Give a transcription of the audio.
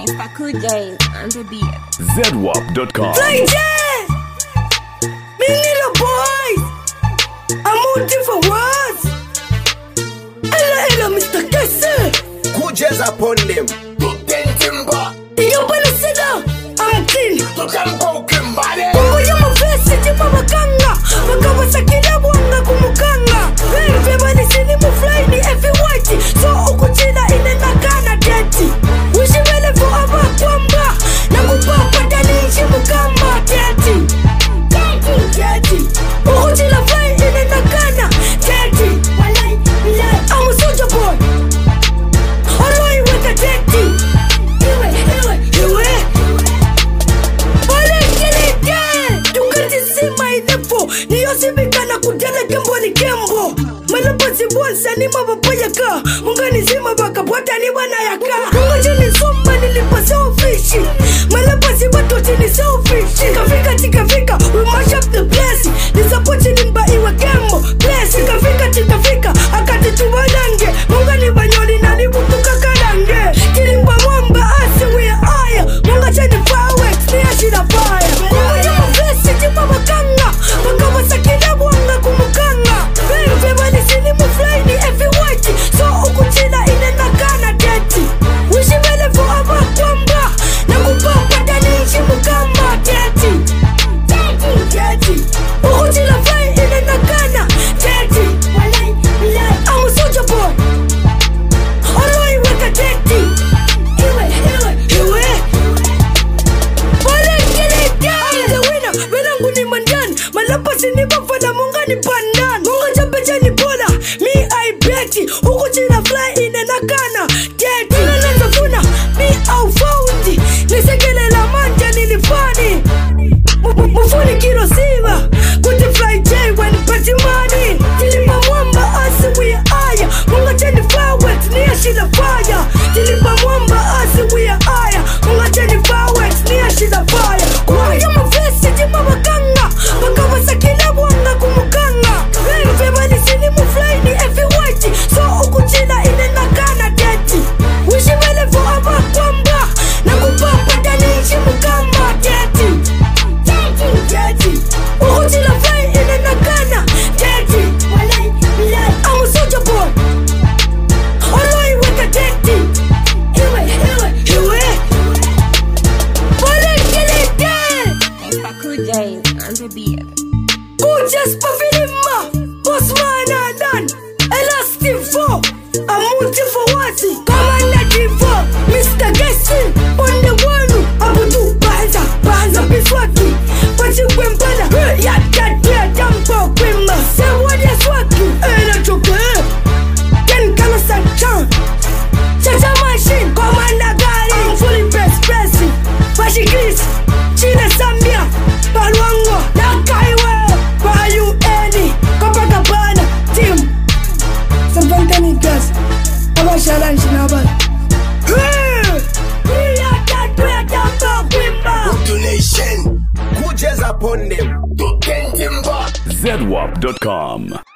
Mr. Cool Jays on the beat. ZWAP.com. Fly Jazz! Me little boys! I'm hunting for words! Hello, Mr. Kesse! Cool Jazz upon them. You better sit down! I'm clean! You can go Kimbale. Mungu yumo vesi jima wakanga wakawasakila wanga kumukanga Everybody sini mufly ni everywhere So ukuchila inenakana deti Wishimele forever kwamba na kupapa danishi mukamba deti Deti Ukuchila fly inenakana deti I'm a soldier boy Aloi weka deti Iwe Niyosimikana kudala kembo ni kembo Malapasi bonsa ni mabapayaka Mungani zima baka bwata ni wanayaka Munga jini sumba nilipa selfish Malapasi watu jini selfish Tikafika, we mash up the place Nisapochi nimba iwe kembo Place, tikafika, akati tuwalange Munga ni banyoli na ni butuka kalange Kilimba mwamba asi we aya Munga jini fireworks ni ashida fire Munga jama vesi jima wakanga wakawasakila wanga kumukanga Everybody sini mufly ni everywhere So ukuchila inenakana deti Wishimele forever kwamba na kupapa danishi mukamba deti Ukuchila fly inenakana deti I'm a soldier boy Aloi weka deti Iwe I'm the winner, welangu ni mandan Malapasi ni bafala munga ni pandan Munga jambeja ni bola, me I bet it Huku china fly inenakana Deti Nilazafuna, me au foundi Nisekele la manja nilifani Mufuni kilo siva Kuti fly J when pati money Tilipa mwamba asi we aya Munga cheni fireworks ni ashida fire Tilipa mwamba asi we aya Munga cheni fireworks ni ashida fire Kwa yama vesi jima wakanga wakawasakila wanga kumukanga Everybody sini mufly ni everywhere So ukuchila inenakana deti Wishimele forever kwamba na kupapa danishi mukamba deti Ukuchila fly inenakana deti I'm a soldier boy Aloi weka deti Iwe Mr. Cool Jays on the beat. Cool Jazz Pavilima Bossman Adan Elastic 4 I'm hunting for wati Commander Divo Mr. Gessi On the one Abudu Banza Bifwaki Pachi Kwempana Yatatia Dampo Kwema Sewadi Swaki Ela Choke Ken Kano Sanchan Chacha Machine Commander Gari I'm fully pressing Pachi Chris Chile Zambia Balwango Nakaiwe Bayu Eni Copacabana Team Savantani Gas Abashalan Shinaba Population. Cool Jazz upon them. ZWAP.com.